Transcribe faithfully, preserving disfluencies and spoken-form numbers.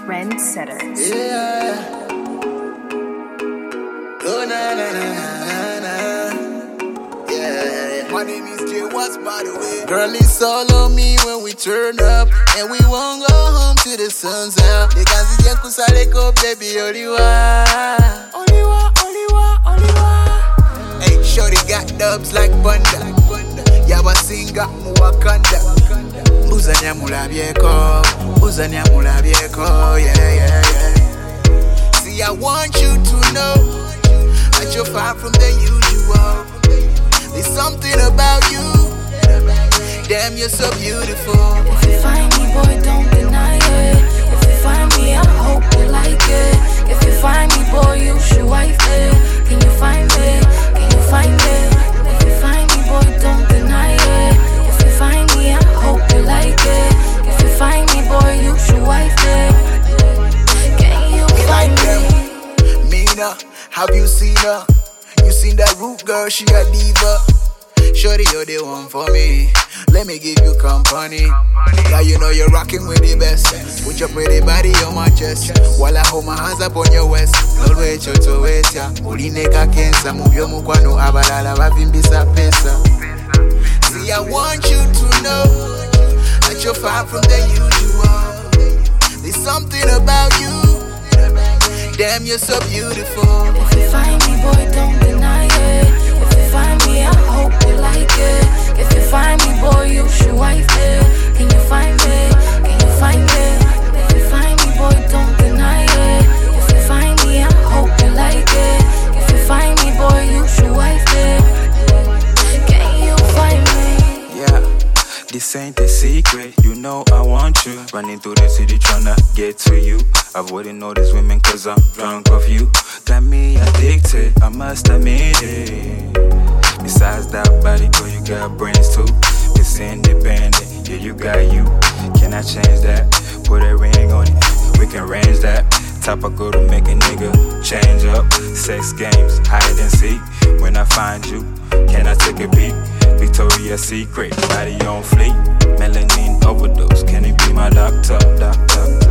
Trendsetters. Yeah. Oh, na, na, na, na, na. Yeah. My name is Jay Watts, by the way. Girl, it's all on me when we turn up, and we won't go home till the sun's out. They can't see Kusareko, baby, Oliwa. Oliwa, Oliwa, Oliwa. Hey, shorty got dubs like Bunda. Yaba singa mu Wakanda. Uzanya mulabyeko, uzanya mulabyeko, yeah, yeah, yeah. See, I want you to know that you're far from the usual. There's something about you, damn, you're so beautiful. If you find me, boy, don't deny it. If you find me, I hope you like it. If you find me, boy, you should wife it. Can you find it? Can you find it? If you find me, boy, don't deny it. If you find me, I hope you like it. If you find me, boy, you should wife it. Can you find me? Mina, have you seen her? You seen that root girl, she a diva. Shorty, you're the one for me. Let me give you company. Yeah, you know you're rocking with the best. Put your pretty body on my chest while I hold my hands up on your waist. No wait, you to wait, ya. Ulineka kensa, move your mukwano abalala bavimbisa pesa. See, I want you to know that you're far from the usual. There's something about you, damn, you're so beautiful. If you find me, boy, don't deny it. If you find me, I hope you like it. If you find me, boy, you should wife it. Can you find it? Can you find it? If you find me, boy, don't deny it. If you find me, I hope you like it. If you find me, boy, you should wife it. Can you find me? Yeah, this ain't a secret. You know I want you. Running through the city tryna get to you. Avoiding all these women cause I'm drunk off you. Got me addicted, I must admit it. Besides that body, girl, you got brains too. It's independent, yeah, you got you. Can I change that? Put a ring on it, we can range that. Top of go to make a nigga change up. Sex games, hide and seek. When I find you, can I take a peek? Victoria's Secret, body on fleek. Melanin overdose, can it be my doctor? Doctor.